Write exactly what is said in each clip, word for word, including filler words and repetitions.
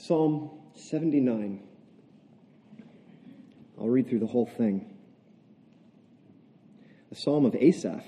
Psalm seventy-nine. I'll read through the whole thing. A psalm of Asaph.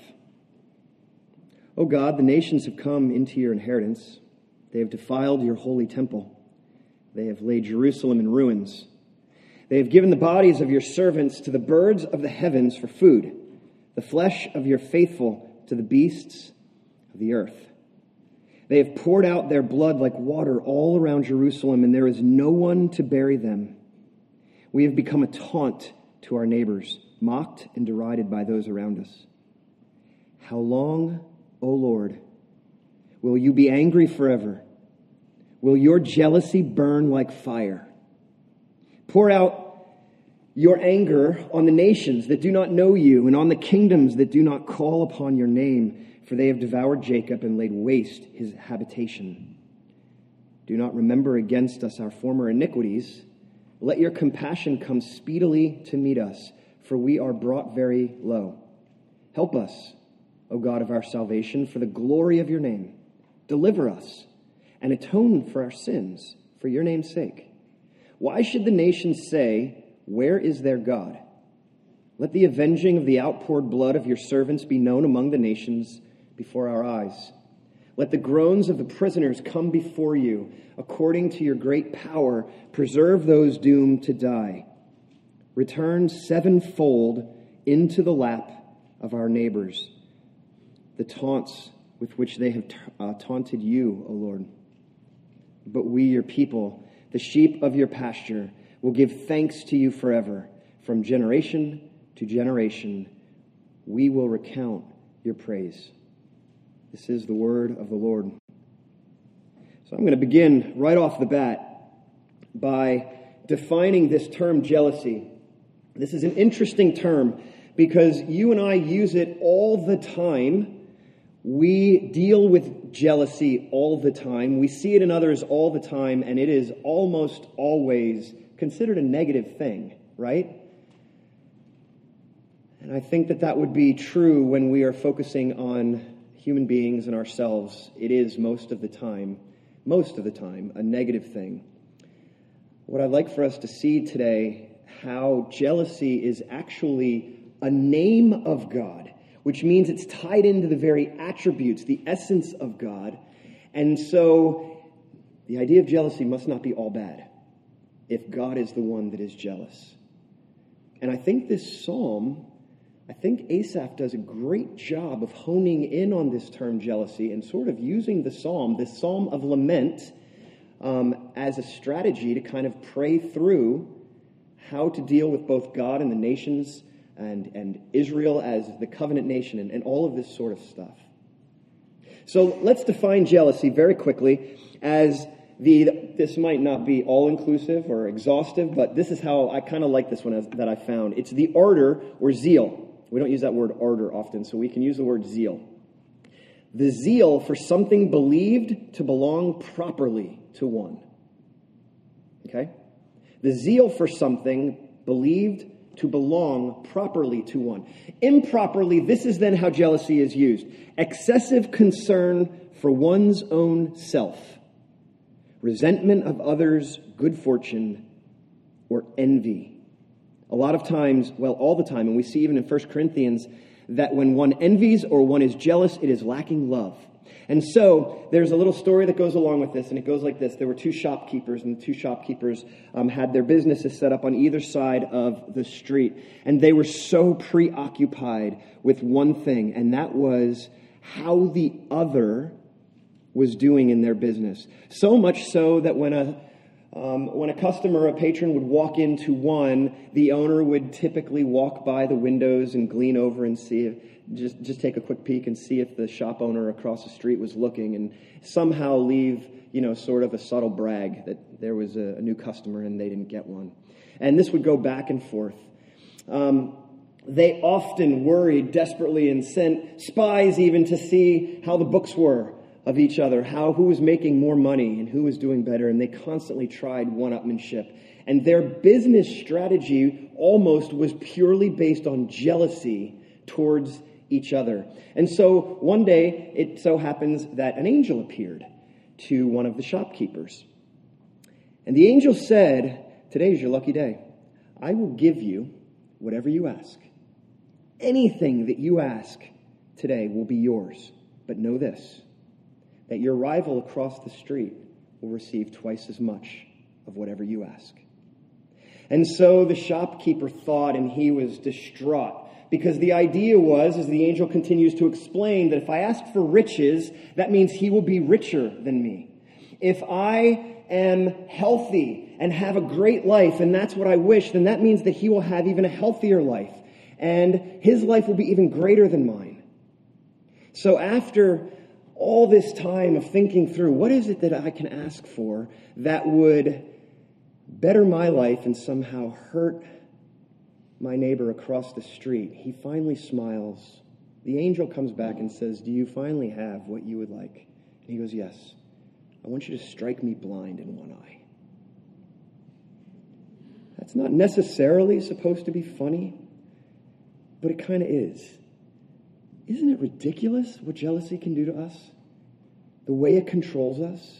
O God, the nations have come into your inheritance. They have defiled your holy temple. They have laid Jerusalem in ruins. They have given the bodies of your servants to the birds of the heavens for food, the flesh of your faithful to the beasts of the earth. They have poured out their blood like water all around Jerusalem, and there is no one to bury them. We have become a taunt to our neighbors, mocked and derided by those around us. How long, O Lord, will you be angry forever? Will your jealousy burn like fire? Pour out your anger on the nations that do not know you, and on the kingdoms that do not call upon your name, for they have devoured Jacob and laid waste his habitation. Do not remember against us our former iniquities. Let your compassion come speedily to meet us, for we are brought very low. Help us, O God of our salvation, for the glory of your name. Deliver us and atone for our sins, for your name's sake. Why should the nations say, where is their God? Let the avenging of the outpoured blood of your servants be known among the nations before our eyes. Let the groans of the prisoners come before you. According to your great power, preserve those doomed to die. Return sevenfold into the lap of our neighbors the taunts with which they have uh, taunted you, O Lord. But we, your people, the sheep of your pasture, will give thanks to you forever. From generation to generation, we will recount your praise. This is the word of the Lord. So I'm going to begin right off the bat by defining this term jealousy. This is an interesting term because you and I use it all the time. We deal with jealousy all the time. We see it in others all the time, and it is almost always considered a negative thing, right? And I think that that would be true when we are focusing on human beings and ourselves. It is most of the time, most of the time, a negative thing. What I'd like for us to see today, how jealousy is actually a name of God, which means it's tied into the very attributes, the essence of God. And so the idea of jealousy must not be all bad if God is the one that is jealous. And I think this psalm, I think Asaph does a great job of honing in on this term jealousy and sort of using the psalm, this psalm of lament, um, as a strategy to kind of pray through how to deal with both God and the nations and, and Israel as the covenant nation and, and all of this sort of stuff. So let's define jealousy very quickly as the, this might not be all-inclusive or exhaustive, but this is how I kind of like this one as, that I found. It's the ardor or zeal. We don't use that word ardor often, so we can use the word zeal. The zeal for something believed to belong properly to one. Okay? The zeal for something believed to belong properly to one. Improperly, this is then how jealousy is used. Excessive concern for one's own self. Resentment of others' good fortune, or envy. A lot of times, well, all the time, and we see even in First Corinthians, that when one envies or one is jealous, it is lacking love. And so, there's a little story that goes along with this, and it goes like this. There were two shopkeepers, and the two shopkeepers um, had their businesses set up on either side of the street. And they were so preoccupied with one thing, and that was how the other was doing in their business. So much so that when a Um, when a customer, a patron would walk into one, the owner would typically walk by the windows and glean over and see if, just, just take a quick peek and see if the shop owner across the street was looking and somehow leave, you know, sort of a subtle brag that there was a, a new customer and they didn't get one. And this would go back and forth. Um, they often worried desperately and sent spies even to see how the books were of each other, how who was making more money and who was doing better, and they constantly tried one-upmanship. And their business strategy almost was purely based on jealousy towards each other. And so one day, it so happens that an angel appeared to one of the shopkeepers. And the angel said, today's your lucky day. I will give you whatever you ask. Anything that you ask today will be yours. But know this, that your rival across the street will receive twice as much of whatever you ask. And so the shopkeeper thought, and he was distraught, because the idea was, as the angel continues to explain, that if I ask for riches, that means he will be richer than me. If I am healthy and have a great life, and that's what I wish, then that means that he will have even a healthier life, and his life will be even greater than mine. So after all this time of thinking through, what is it that I can ask for that would better my life and somehow hurt my neighbor across the street, he finally smiles. The angel comes back and says, do you finally have what you would like? And he goes, yes. I want you to strike me blind in one eye. That's not necessarily supposed to be funny, but it kind of is. Isn't it ridiculous what jealousy can do to us? The way it controls us?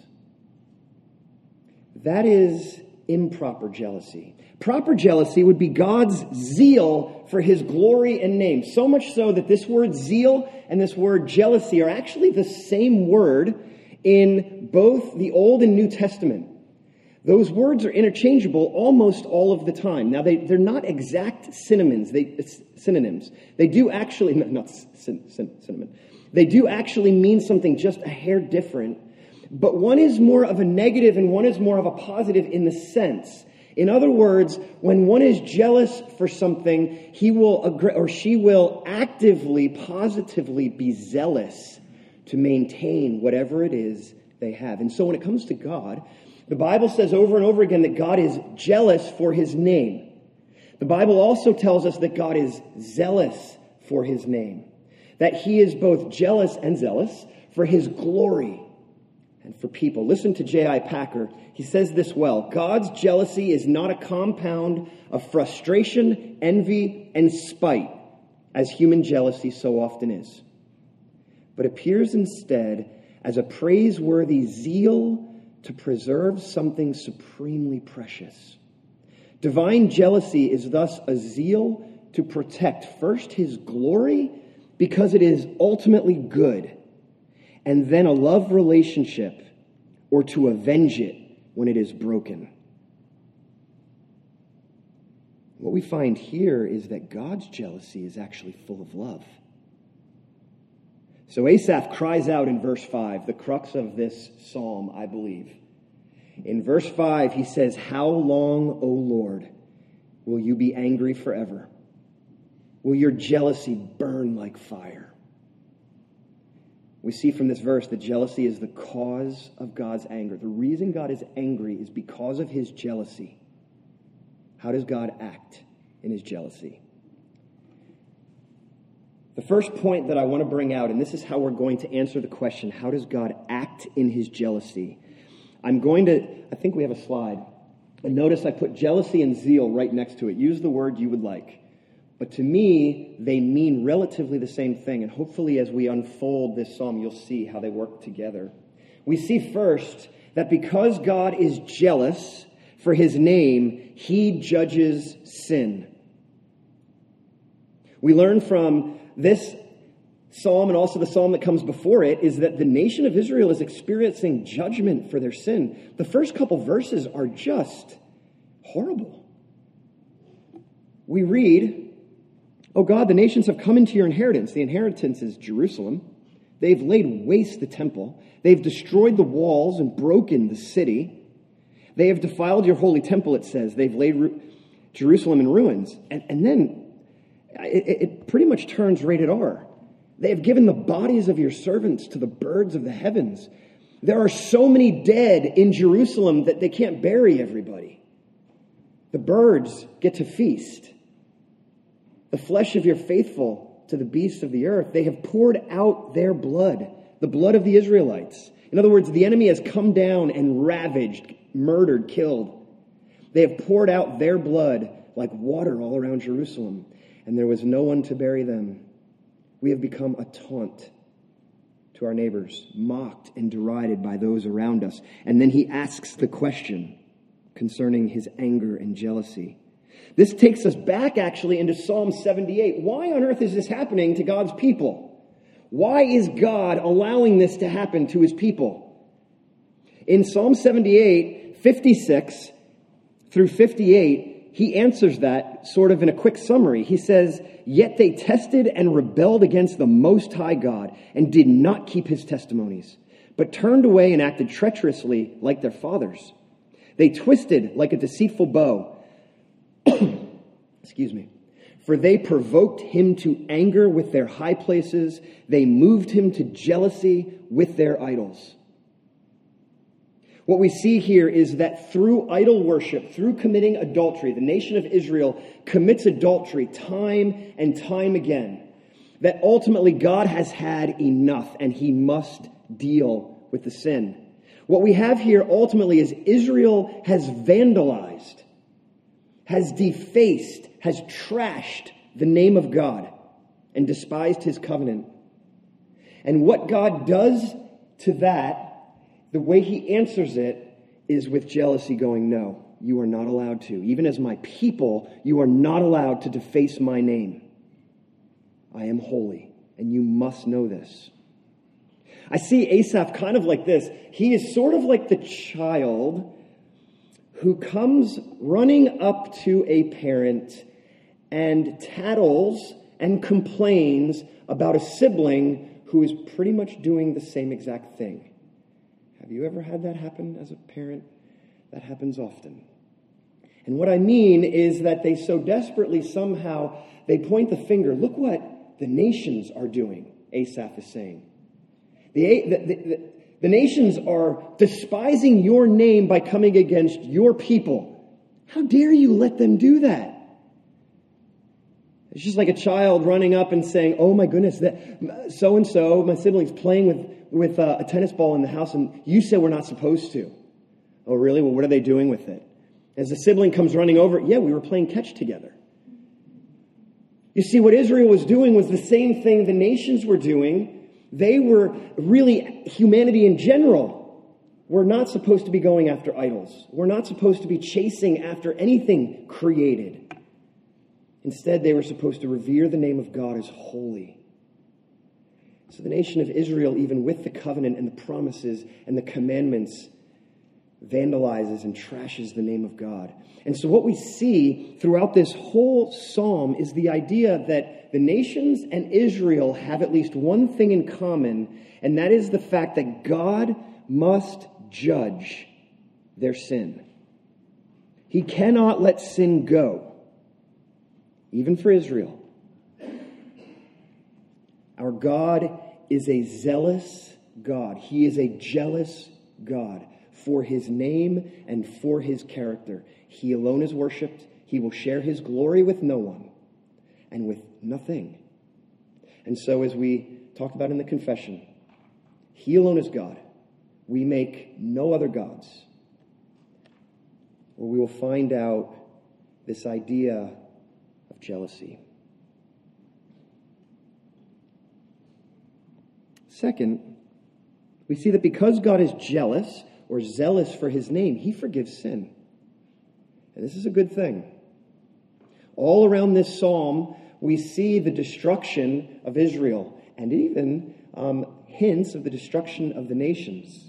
That is improper jealousy. Proper jealousy would be God's zeal for his glory and name. So much so that this word zeal and this word jealousy are actually the same word in both the Old and New Testament. Those words are interchangeable almost all of the time. Now, they, they're not exact synonyms. They, synonyms. They do actually, not syn, syn, synonym. They do actually mean something just a hair different. But one is more of a negative and one is more of a positive in the sense. In other words, when one is jealous for something, he will agree, or she will actively, positively be zealous to maintain whatever it is they have. And so when it comes to God, the Bible says over and over again that God is jealous for his name. The Bible also tells us that God is zealous for his name. That he is both jealous and zealous for his glory and for people. Listen to J I Packer. He says this well. God's jealousy is not a compound of frustration, envy, and spite, as human jealousy so often is, but appears instead as a praiseworthy zeal to preserve something supremely precious. Divine jealousy is thus a zeal to protect first his glory because it is ultimately good, and then a love relationship or to avenge it when it is broken. What we find here is that God's jealousy is actually full of love. So Asaph cries out in verse five, the crux of this psalm, I believe. In verse five, he says, how long, O Lord, will you be angry forever? Will your jealousy burn like fire? We see from this verse that jealousy is the cause of God's anger. The reason God is angry is because of his jealousy. How does God act in his jealousy? The first point that I want to bring out, and this is how we're going to answer the question, how does God act in his jealousy? I'm going to, I think we have a slide. And notice I put jealousy and zeal right next to it. Use the word you would like. But to me, they mean relatively the same thing. And hopefully as we unfold this psalm, you'll see how they work together. We see first that because God is jealous for his name, he judges sin. We learn from this psalm and also the psalm that comes before it is that the nation of Israel is experiencing judgment for their sin. The first couple verses are just horrible. We read, "O God, the nations have come into your inheritance." The inheritance is Jerusalem. They've laid waste the temple. They've destroyed the walls and broken the city. They have defiled your holy temple, it says. They've laid Ru- Jerusalem in ruins. And, and then it, it pretty much turns rated R. They have given the bodies of your servants to the birds of the heavens. There are so many dead in Jerusalem that they can't bury everybody. The birds get to feast. The flesh of your faithful to the beasts of the earth. They have poured out their blood, the blood of the Israelites. In other words, the enemy has come down and ravaged, murdered, killed. They have poured out their blood like water all around Jerusalem, and there was no one to bury them. We have become a taunt to our neighbors, mocked and derided by those around us. And then he asks the question, concerning his anger and jealousy. This takes us back actually into Psalm seventy-eight. Why on earth is this happening to God's people? Why is God allowing this to happen to his people? In Psalm seventy-eight, fifty-six through fifty-eight, he answers that sort of in a quick summary. He says, "Yet they tested and rebelled against the Most High God and did not keep his testimonies, but turned away and acted treacherously like their fathers. They twisted like a deceitful bow." Excuse me. "For they provoked him to anger with their high places. They moved him to jealousy with their idols." What we see here is that through idol worship, through committing adultery, the nation of Israel commits adultery time and time again. That ultimately God has had enough and he must deal with the sin. What we have here ultimately is Israel has vandalized, has defaced, has trashed the name of God and despised his covenant. And what God does to that, the way he answers it, is with jealousy, going, "No, you are not allowed to. Even as my people, you are not allowed to deface my name. I am holy, and you must know this." I see Asaph kind of like this. He is sort of like the child who comes running up to a parent and tattles and complains about a sibling who is pretty much doing the same exact thing. Have you ever had that happen as a parent? That happens often. And what I mean is that they so desperately somehow, they point the finger. Look what the nations are doing, Asaph is saying. The, the, the, the nations are despising your name by coming against your people. How dare you let them do that? It's just like a child running up and saying, "Oh my goodness, that so-and-so, my sibling's playing with, with uh, a tennis ball in the house and you said we're not supposed to." "Oh really? Well, what are they doing with it?" As the sibling comes running over, "Yeah, we were playing catch together." You see, what Israel was doing was the same thing the nations were doing. They were really, humanity in general, we're not supposed to be going after idols. We're not supposed to be chasing after anything created. Instead, they were supposed to revere the name of God as holy. So the nation of Israel, even with the covenant and the promises and the commandments, vandalizes and trashes the name of God. And so what we see throughout this whole psalm is the idea that the nations and Israel have at least one thing in common, and that is the fact that God must judge their sin. He cannot let sin go. Even for Israel. Our God is a zealous God. He is a jealous God for his name and for his character. He alone is worshipped. He will share his glory with no one and with nothing. And so, as we talked about in the confession, he alone is God. We make no other gods. Or we will find out this idea of jealousy. Second, we see that because God is jealous or zealous for his name, he forgives sin. And this is a good thing. All around this psalm, we see the destruction of Israel and even um, hints of the destruction of the nations.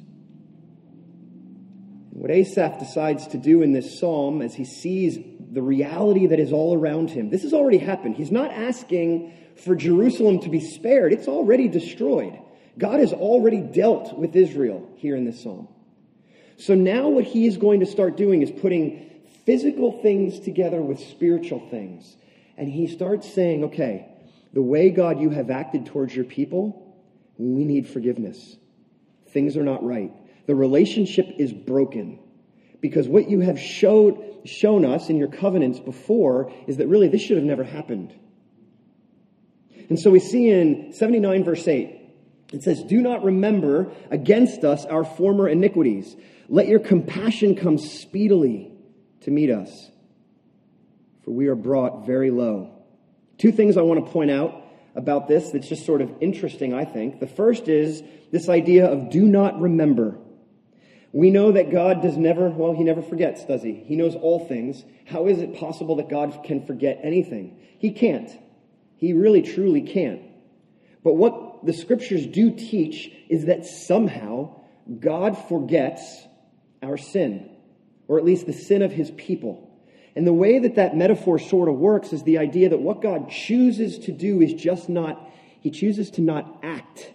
What Asaph decides to do in this psalm as he sees the reality that is all around him, this has already happened. He's not asking for Jerusalem to be spared. It's already destroyed. God has already dealt with Israel here in this psalm. So now what he is going to start doing is putting physical things together with spiritual things. And he starts saying, okay, the way, God, you have acted towards your people, we need forgiveness. Things are not right. The relationship is broken. Because what you have showed, shown us in your covenants before is that really this should have never happened. And so we see in seventy-nine verse eight, it says, "Do not remember against us our former iniquities. Let your compassion come speedily to meet us, for we are brought very low." Two things I want to point out about this that's just sort of interesting, I think. The first is this idea of do not remember. We know that God does never, well, he never forgets, does he? He knows all things. How is it possible that God can forget anything? He can't. He really, truly can't. But what the scriptures do teach is that somehow God forgets our sin, or at least the sin of his people. And the way that that metaphor sort of works is the idea that what God chooses to do is just not, he chooses to not act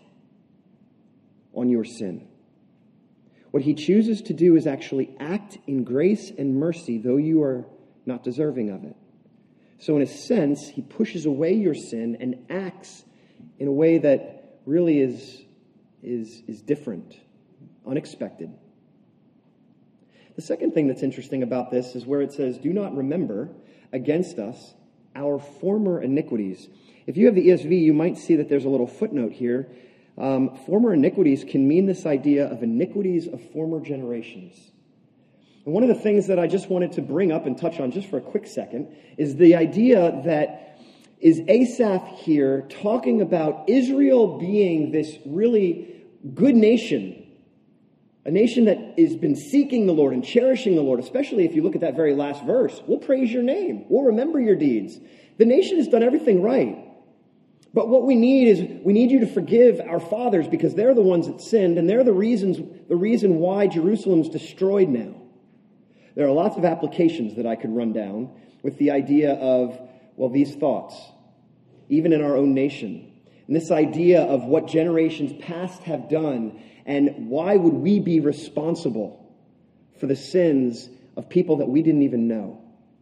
on your sin. What he chooses to do is actually act in grace and mercy, though you are not deserving of it. So in a sense, he pushes away your sin and acts in a way that really is, is, is different, unexpected. The second thing that's interesting about this is where it says, do not remember against us our former iniquities. If you have the E S V, you might see that there's a little footnote here. Um, former iniquities can mean this idea of iniquities of former generations. And one of the things that I just wanted to bring up and touch on just for a quick second is the idea that is Asaph here talking about Israel being this really good nation, a nation that has been seeking the Lord and cherishing the Lord, especially if you look at that very last verse. We'll praise your name. We'll remember your deeds. The nation has done everything right. But what we need is we need you to forgive our fathers because they're the ones that sinned and they're the reasons, the reason why Jerusalem's destroyed now. There are lots of applications that I could run down with the idea of, well, these thoughts, even in our own nation. And this idea of what generations past have done and why would we be responsible for the sins of people that we didn't even know.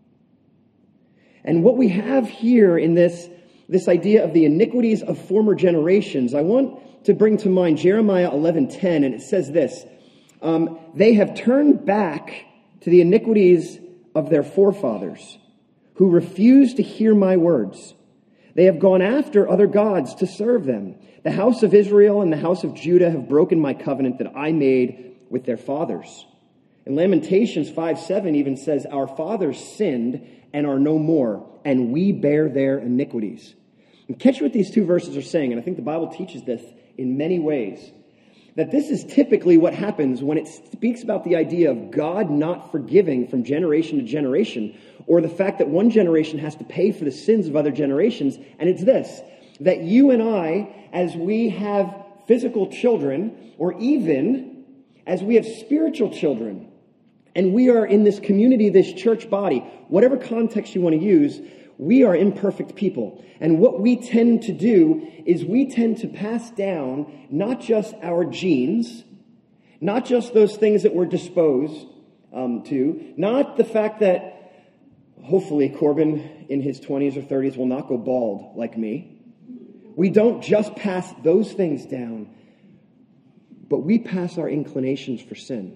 And what we have here in this, this idea of the iniquities of former generations, I want to bring to mind Jeremiah eleven ten, and it says this, um, they have turned back to the iniquities of their forefathers, who refused to hear my words. They have gone after other gods to serve them. The house of Israel and the house of Judah have broken my covenant that I made with their fathers. And Lamentations five seven even says, our fathers sinned and are no more, and we bear their iniquities. And catch what these two verses are saying, and I think the Bible teaches this in many ways. That this is typically what happens when it speaks about the idea of God not forgiving from generation to generation, or the fact that one generation has to pay for the sins of other generations. And it's this, that you and I, as we have physical children, or even as we have spiritual children, and we are in this community, this church body, whatever context you want to use, we are imperfect people. And what we tend to do is we tend to pass down not just our genes, not just those things that we're disposed um, to, not the fact that hopefully Corbin in his twenties or thirties will not go bald like me. We don't just pass those things down, but we pass our inclinations for sin.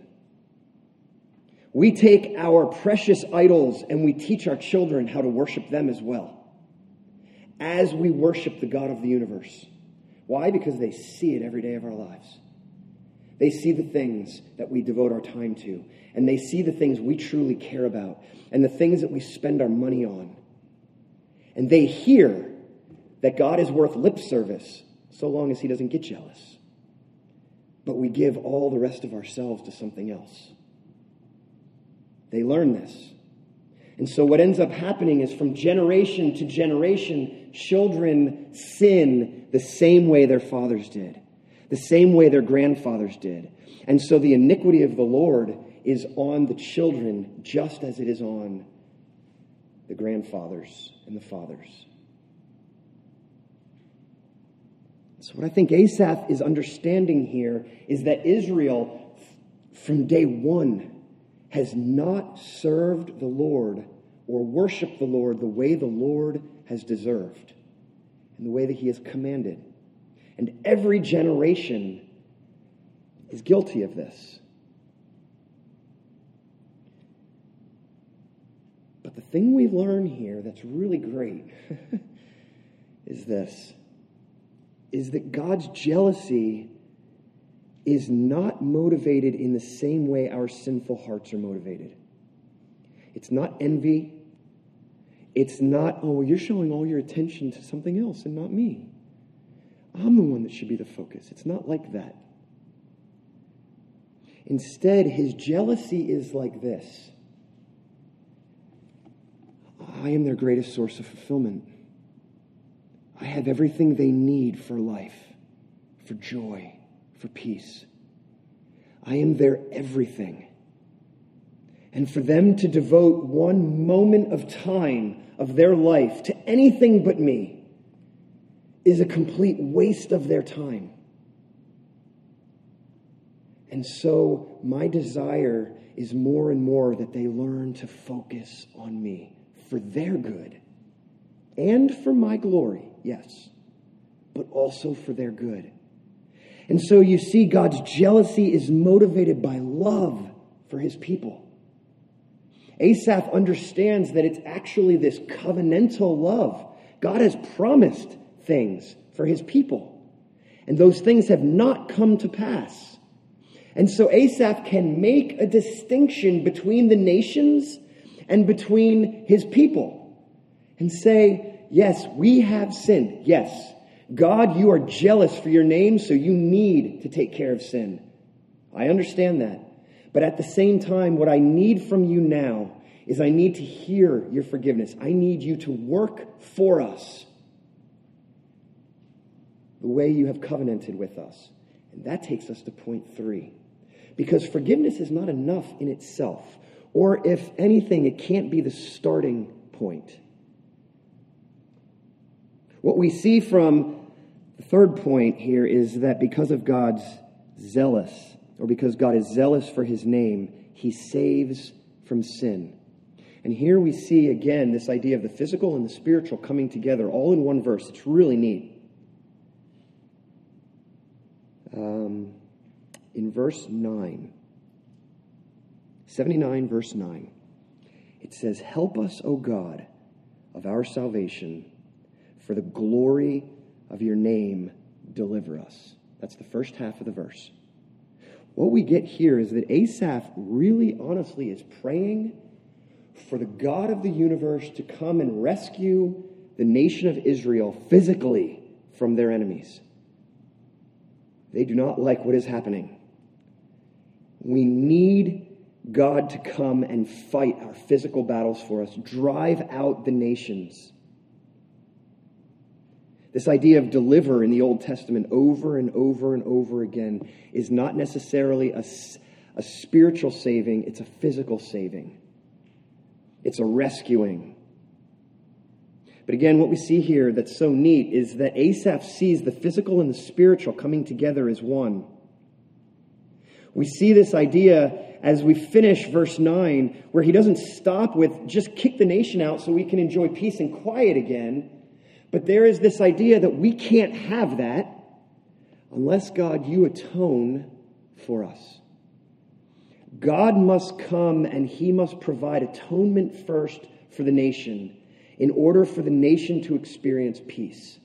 We take our precious idols and we teach our children how to worship them as well, as we worship the God of the universe. Why? Because they see it every day of our lives. They see the things that we devote our time to, and they see the things we truly care about, and the things that we spend our money on. And they hear that God is worth lip service, so long as he doesn't get jealous. But we give all the rest of ourselves to something else. They learn this. And so what ends up happening is from generation to generation, children sin the same way their fathers did, the same way their grandfathers did. And so the iniquity of the Lord is on the children just as it is on the grandfathers and the fathers. So what I think Asaph is understanding here is that Israel, from day one, has not served the Lord or worshiped the Lord the way the Lord has deserved and the way that he has commanded. And every generation is guilty of this. But the thing we learn here that's really great is this, is that God's jealousy is not motivated in the same way our sinful hearts are motivated. It's not envy. It's not, oh, you're showing all your attention to something else and not me. I'm the one that should be the focus. It's not like that. Instead, his jealousy is like this. I am their greatest source of fulfillment. I have everything they need for life, for joy, for peace. I am their everything. And for them to devote one moment of time of their life to anything but me is a complete waste of their time. And so my desire is more and more that they learn to focus on me for their good and for my glory, yes, but also for their good. And so you see, God's jealousy is motivated by love for his people. Asaph understands that it's actually this covenantal love. God has promised things for his people, and those things have not come to pass. And so Asaph can make a distinction between the nations and between his people and say, yes, we have sinned. Yes, God, you are jealous for your name, so you need to take care of sin. I understand that. But at the same time, what I need from you now is I need to hear your forgiveness. I need you to work for us the way you have covenanted with us. And that takes us to point three. Because forgiveness is not enough in itself. Or if anything, it can't be the starting point. What we see from the third point here is that because of God's zealous, or because God is zealous for his name, he saves from sin. And here we see again this idea of the physical and the spiritual coming together all in one verse. It's really neat. Um, in verse nine, seventy-nine verse nine, it says, "Help us, O God, of our salvation, for the glory of your name, deliver us." That's the first half of the verse. What we get here is that Asaph really honestly is praying for the God of the universe to come and rescue the nation of Israel physically from their enemies. They do not like what is happening. We need God to come and fight our physical battles for us, drive out the nations. This idea of deliver in the Old Testament over and over and over again is not necessarily a, a spiritual saving, it's a physical saving. It's a rescuing. But again, what we see here that's so neat is that Asaph sees the physical and the spiritual coming together as one. We see this idea as we finish verse nine, where he doesn't stop with just kick the nation out so we can enjoy peace and quiet again. But there is this idea that we can't have that unless, God, you atone for us. God must come and he must provide atonement first for the nation in order for the nation to experience peace.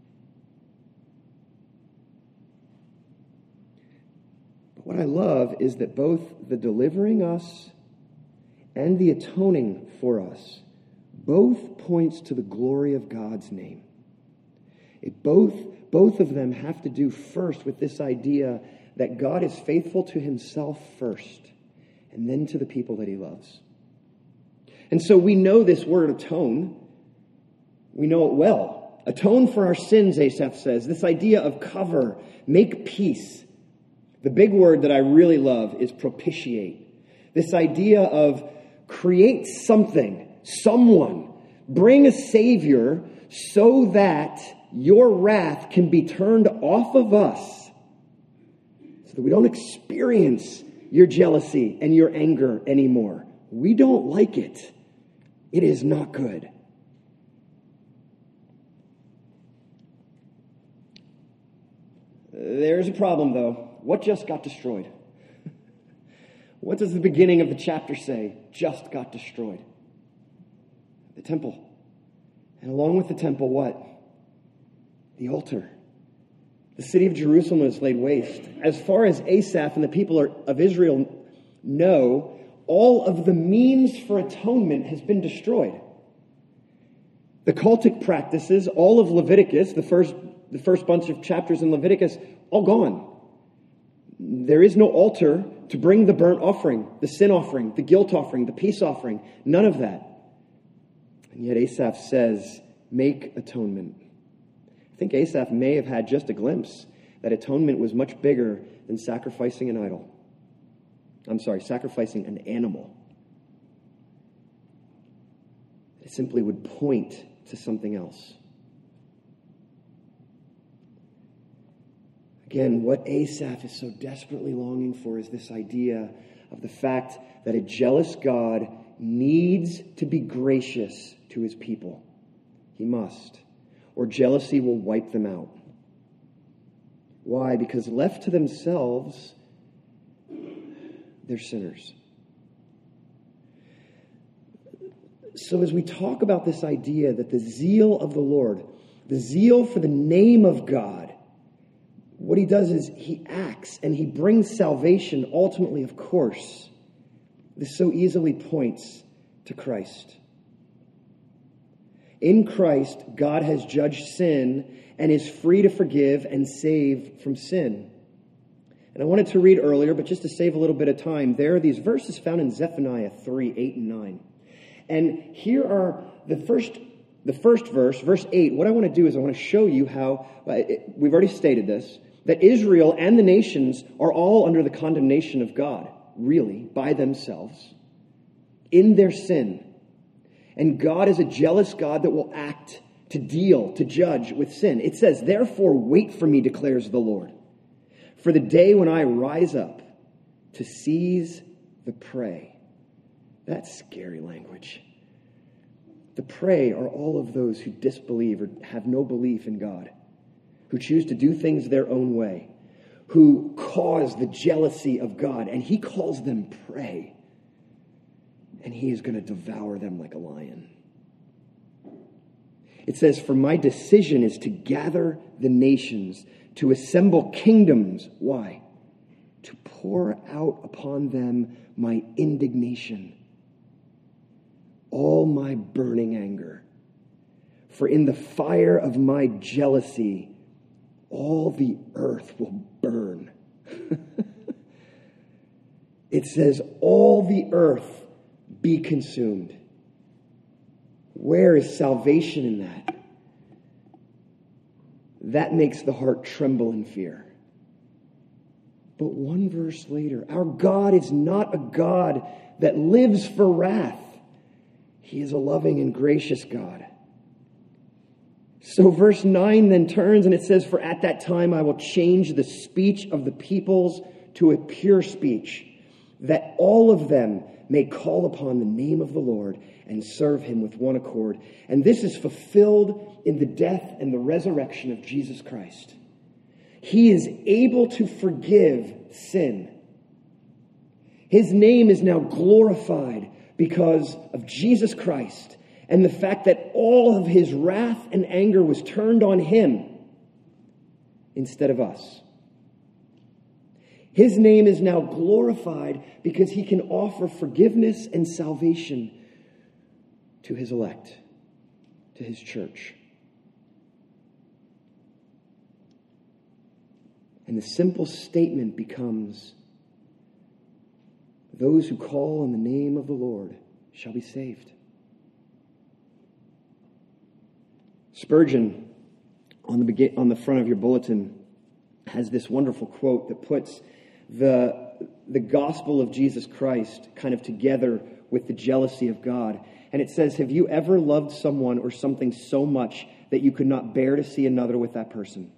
But what I love is that both the delivering us and the atoning for us both points to the glory of God's name. It both, both of them have to do first with this idea that God is faithful to himself first, and then to the people that he loves. And so we know this word atone. We know it well. Atone for our sins, Asaph says. This idea of cover, make peace. The big word that I really love is propitiate. This idea of create something, someone, bring a savior so that your wrath can be turned off of us so that we don't experience your jealousy and your anger anymore. We don't like it. It is not good. There's a problem, though. What just got destroyed? What does the beginning of the chapter say? Just got destroyed. The temple. And along with the temple, what? The altar. The city of Jerusalem is laid waste. As far as Asaph and the people of Israel know, all of the means for atonement has been destroyed. The cultic practices, all of Leviticus, the first, the first bunch of chapters in Leviticus, all gone. There is no altar to bring the burnt offering, the sin offering, the guilt offering, the peace offering. None of that. And yet Asaph says, make atonement. I think Asaph may have had just a glimpse that atonement was much bigger than sacrificing an idol. I'm sorry, sacrificing an animal. It simply would point to something else. Again, what Asaph is so desperately longing for is this idea of the fact that a jealous God needs to be gracious to his people. He must, or jealousy will wipe them out. Why? Because left to themselves, they're sinners. So as we talk about this idea that the zeal of the Lord, the zeal for the name of God, what he does is he acts and he brings salvation ultimately, of course. This so easily points to Christ. In Christ, God has judged sin and is free to forgive and save from sin. And I wanted to read earlier, but just to save a little bit of time, there are these verses found in Zephaniah three, eight, and nine. And here are the first the first verse, verse eight. What I want to do is I want to show you how, uh, it, we've already stated this, that Israel and the nations are all under the condemnation of God, really, by themselves, in their sin. And God is a jealous God that will act to deal, to judge with sin. It says, therefore wait for me, declares the Lord, for the day when I rise up to seize the prey. That's scary language. The prey are all of those who disbelieve or have no belief in God, who choose to do things their own way, who cause the jealousy of God, and he calls them prey. And he is going to devour them like a lion. It says, for my decision is to gather the nations, to assemble kingdoms. Why? To pour out upon them my indignation, all my burning anger. For in the fire of my jealousy, all the earth will burn. It says, all the earth be consumed. Where is salvation in that? That makes the heart tremble in fear. But one verse later, our God is not a God that lives for wrath. He is a loving and gracious God. So verse nine then turns and it says, for at that time I will change the speech of the peoples to a pure speech, that all of them may call upon the name of the Lord and serve him with one accord. And this is fulfilled in the death and the resurrection of Jesus Christ. He is able to forgive sin. His name is now glorified because of Jesus Christ and the fact that all of his wrath and anger was turned on him instead of us. His name is now glorified because he can offer forgiveness and salvation to his elect, to his church. And the simple statement becomes, those who call on the name of the Lord shall be saved. Spurgeon, on the, on the front of your bulletin, has this wonderful quote that puts the, the gospel of Jesus Christ kind of together with the jealousy of God. And it says, have you ever loved someone or something so much that you could not bear to see another with that person?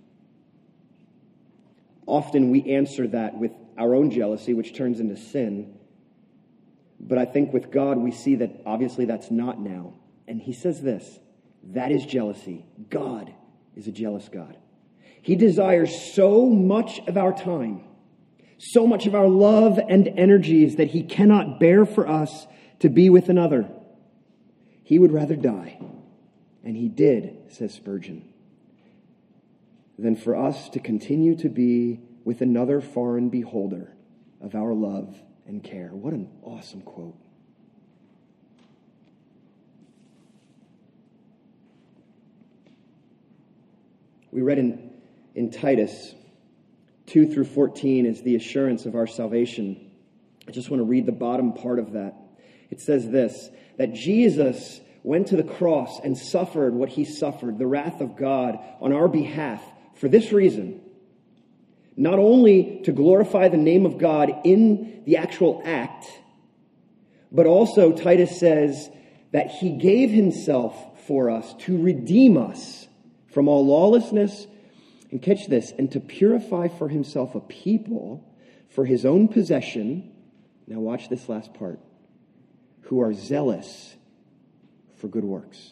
Often we answer that with our own jealousy, which turns into sin. But I think with God, we see that obviously that's not now. And he says this, that is jealousy. God is a jealous God. He desires so much of our time, so much of our love and energies that he cannot bear for us to be with another. He would rather die, and he did, says Spurgeon, than for us to continue to be with another foreign beholder of our love and care. What an awesome quote. We read in, in Titus two through fourteen is the assurance of our salvation. I just want to read the bottom part of that. It says this, that Jesus went to the cross and suffered what he suffered, the wrath of God on our behalf, for this reason. Not only to glorify the name of God in the actual act, but also, Titus says, that he gave himself for us to redeem us from all lawlessness, and catch this, and to purify for himself a people for his own possession. Now watch this last part. Who are zealous for good works.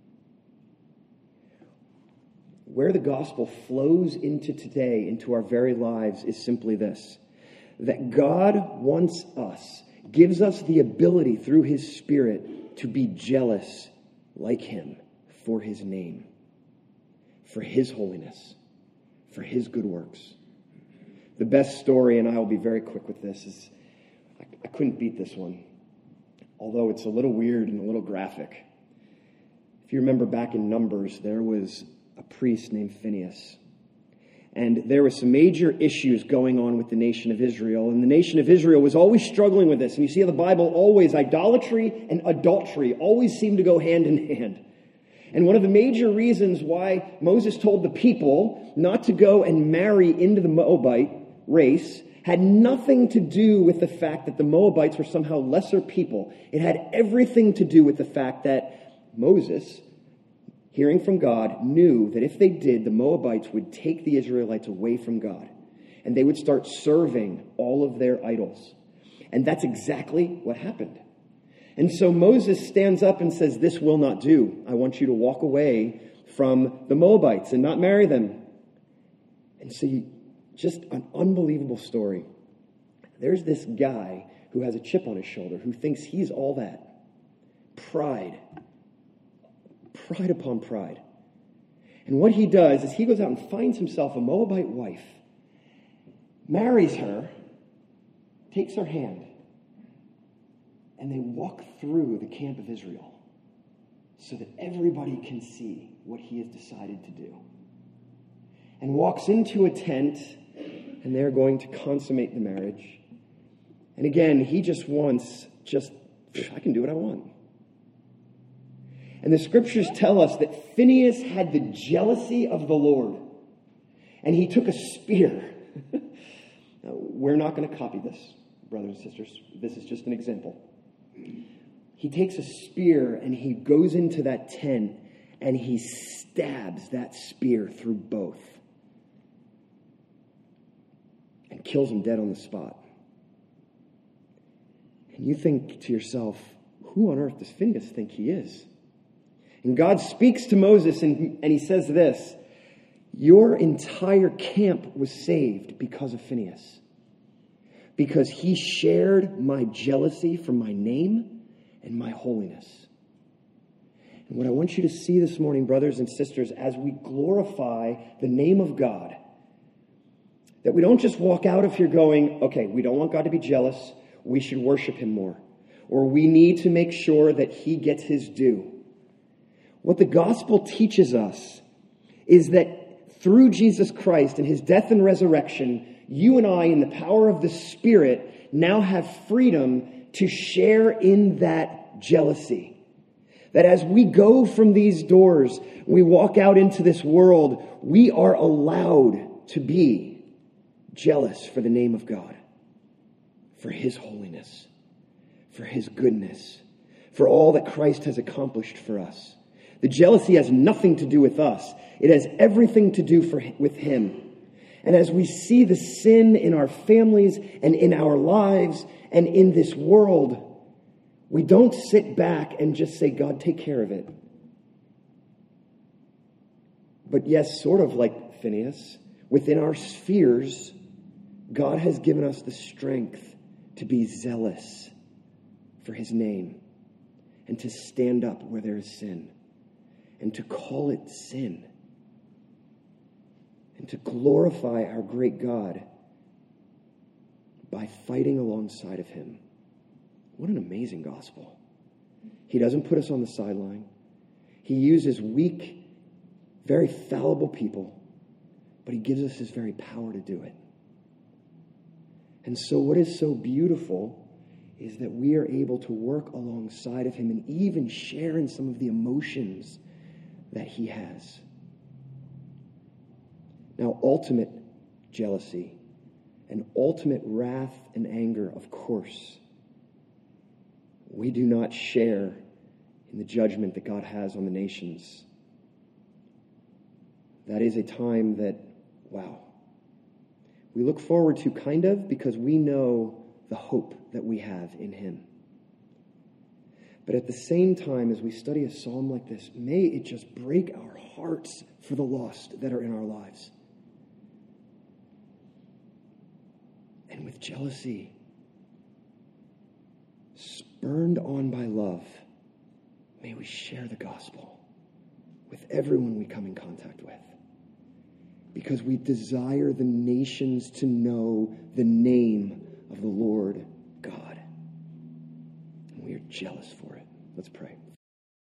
Where the gospel flows into today, into our very lives, is simply this. That God wants us, gives us the ability through his Spirit to be jealous like him for his name, for his holiness, for his good works. The best story, and I will be very quick with this, is I, I couldn't beat this one, although it's a little weird and a little graphic. If you remember back in Numbers, there was a priest named Phinehas. And there were some major issues going on with the nation of Israel. And the nation of Israel was always struggling with this. And you see in the Bible, always idolatry and adultery always seem to go hand in hand. And one of the major reasons why Moses told the people not to go and marry into the Moabite race had nothing to do with the fact that the Moabites were somehow lesser people. It had everything to do with the fact that Moses, hearing from God, knew that if they did, the Moabites would take the Israelites away from God. And they would start serving all of their idols. And that's exactly what happened. And so Moses stands up and says, this will not do. I want you to walk away from the Moabites and not marry them. And so you, just an unbelievable story. There's this guy who has a chip on his shoulder who thinks he's all that. Pride. Pride upon pride. And what he does is he goes out and finds himself a Moabite wife, marries her, takes her hand, and they walk through the camp of Israel so that everybody can see what he has decided to do. And walks into a tent, and they're going to consummate the marriage. And again, he just wants, just, I can do what I want. And the scriptures tell us that Phinehas had the jealousy of the Lord. And he took a spear. Now, we're not going to copy this, brothers and sisters. This is just an example. He takes a spear and he goes into that tent and he stabs that spear through both. And kills him dead on the spot. And you think to yourself, who on earth does Phinehas think he is? And God speaks to Moses and, and he says this, your entire camp was saved because of Phinehas. Because he shared my jealousy for my name and my holiness. And what I want you to see this morning, brothers and sisters, as we glorify the name of God, that we don't just walk out of here going, okay, we don't want God to be jealous, we should worship him more. Or we need to make sure that he gets his due. What the gospel teaches us is that through Jesus Christ and his death and resurrection, you and I, in the power of the Spirit, now have freedom to share in that jealousy. That as we go from these doors, we walk out into this world, we are allowed to be jealous for the name of God, for his holiness, for his goodness, for all that Christ has accomplished for us. The jealousy has nothing to do with us. It has everything to do for, with him. And as we see the sin in our families and in our lives and in this world, we don't sit back and just say, God, take care of it. But yes, sort of like Phinehas, within our spheres, God has given us the strength to be zealous for his name and to stand up where there is sin and to call it sin and to glorify our great God by fighting alongside of him. What an amazing gospel. He doesn't put us on the sideline. He uses weak, very fallible people, but he gives us his very power to do it. And so what is so beautiful is that we are able to work alongside of him and even share in some of the emotions that he has. Now, ultimate jealousy and ultimate wrath and anger, of course, we do not share in the judgment that God has on the nations. That is a time that, wow, we look forward to kind of because we know the hope that we have in him. But at the same time, as we study a psalm like this, may it just break our hearts for the lost that are in our lives. And with jealousy, spurned on by love, may we share the gospel with everyone we come in contact with. Because we desire the nations to know the name of the Lord God. And we are jealous for it. Let's pray.